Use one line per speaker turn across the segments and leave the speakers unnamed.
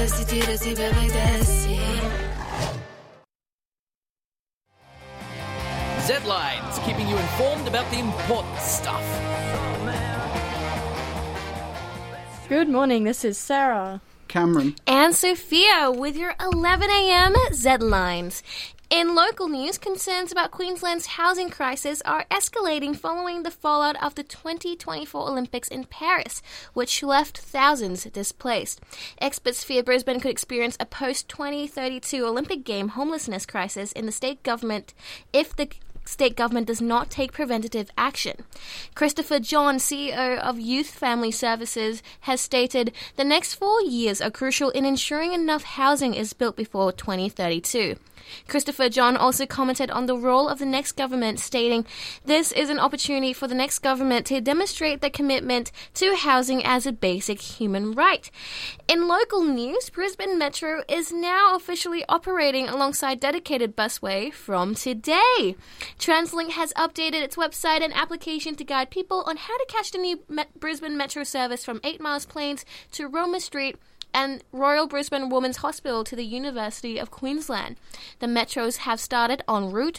si tira, si bebe, desi.
Z-Lines, keeping you informed about the important stuff.
Good morning, this is Sarah.
Cameron.
And Sophia with your 11 a.m. Z-Lines. In local news, concerns about Queensland's housing crisis are escalating following the fallout of the 2024 Olympics in Paris, which left thousands displaced. Experts fear Brisbane could experience a post-2032 Olympic game homelessness crisis in the state government if the state government does not take preventative action. Christopher John, CEO of Youth Family Services, has stated the next 4 years are crucial in ensuring enough housing is built before 2032. Christopher John also commented on the role of the next government, stating, "This is an opportunity for the next government to demonstrate their commitment to housing as a basic human right." In local news, Brisbane Metro is now officially operating alongside dedicated busway from today. TransLink has updated its website and application to guide people on how to catch the new Brisbane Metro service from 8 Miles Plains to Roma Street and Royal Brisbane Women's Hospital to the University of Queensland. The metros have started on Route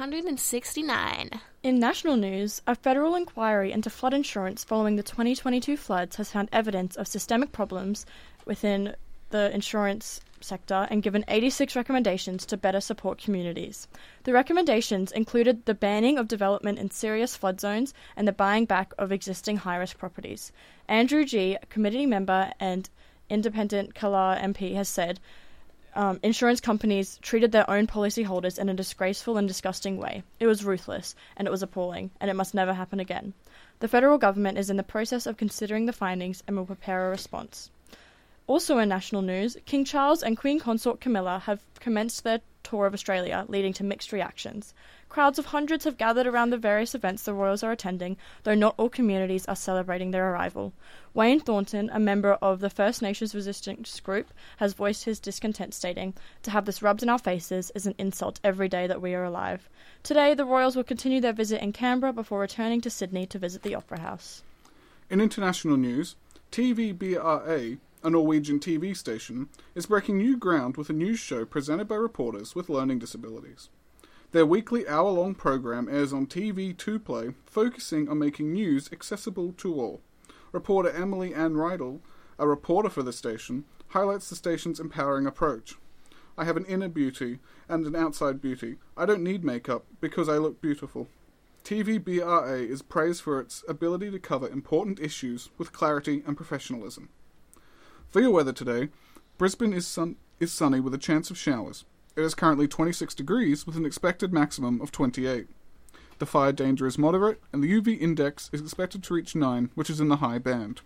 169.
In national news, a federal inquiry into flood insurance following the 2022 floods has found evidence of systemic problems within the insurance sector and given 86 recommendations to better support communities. The recommendations included the banning of development in serious flood zones and the buying back of existing high-risk properties. Andrew G., a committee member and independent Kalar MP, has said insurance companies treated their own policyholders in a disgraceful and disgusting way. It was ruthless, and it was appalling, and it must never happen again. The federal government is in the process of considering the findings and will prepare a response. Also in national news, King Charles and Queen Consort Camilla have commenced their tour of Australia, leading to mixed reactions. Crowds of hundreds have gathered around the various events the royals are attending, though not all communities are celebrating their arrival. Wayne Thornton, a member of the First Nations resistance group, has voiced his discontent, stating, "To have this rubbed in our faces is an insult every day that we are alive." Today, the royals will continue their visit in Canberra before returning to Sydney to visit the Opera House.
In international news, TVBRA, a Norwegian TV station, is breaking new ground with a news show presented by reporters with learning disabilities. Their weekly hour-long program airs on TV2 Play, focusing on making news accessible to all. Reporter Emily Ann Rydell, a reporter for the station, highlights the station's empowering approach. "I have an inner beauty and an outside beauty. I don't need makeup because I look beautiful." TVBRA is praised for its ability to cover important issues with clarity and professionalism. For your weather today, Brisbane is sunny with a chance of showers. It is currently 26 degrees with an expected maximum of 28. The fire danger is moderate, and the UV index is expected to reach 9, which is in the high band.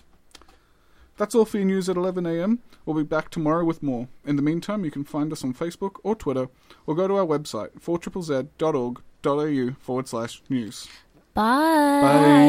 That's all for your news at 11 a.m. We'll be back tomorrow with more. In the meantime, you can find us on Facebook or Twitter, or go to our website, 4ZZZ.org.au/news.
Bye.
Bye.